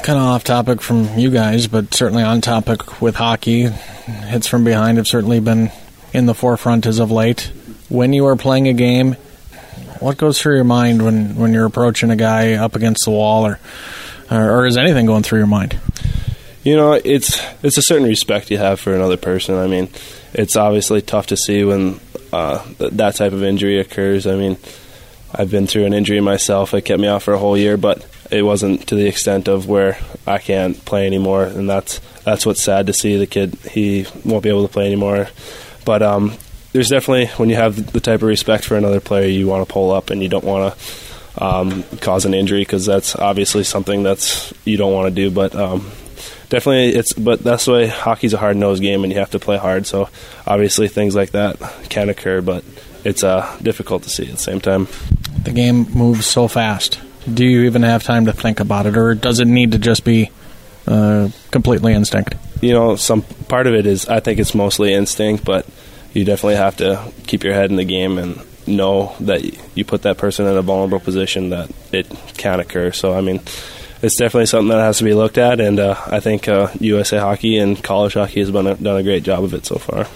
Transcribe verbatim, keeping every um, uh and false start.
Kind of off topic from you guys, but certainly on topic with hockey. Hits from behind have certainly been in the forefront as of late. When you are playing a game, what goes through your mind when, when you're approaching a guy up against the wall, or, or or is anything going through your mind? You know, it's it's a certain respect you have for another person. I mean, it's obviously tough to see when uh, that type of injury occurs. I mean, I've been through an injury myself. It kept me out for a whole year, but it wasn't to the extent of where I can't play anymore, and that's that's what's sad to see. The kid, he won't be able to play anymore. But um, there's definitely, when you have the type of respect for another player, you want to pull up and you don't want to um, cause an injury, because that's obviously something that's you don't want to do. But um, definitely, it's but that's the way hockey's a hard-nosed game, and you have to play hard. So obviously, things like that can occur, but it's uh, difficult to see at the same time. The game moves so fast. Do you even have time to think about it, or does it need to just be uh, completely instinct? You know, some part of it is, I think it's mostly instinct, but you definitely have to keep your head in the game and know that you put that person in a vulnerable position, that it can occur. So, I mean, it's definitely something that has to be looked at, and uh, I think uh, U S A Hockey and college hockey has been a, done a great job of it so far.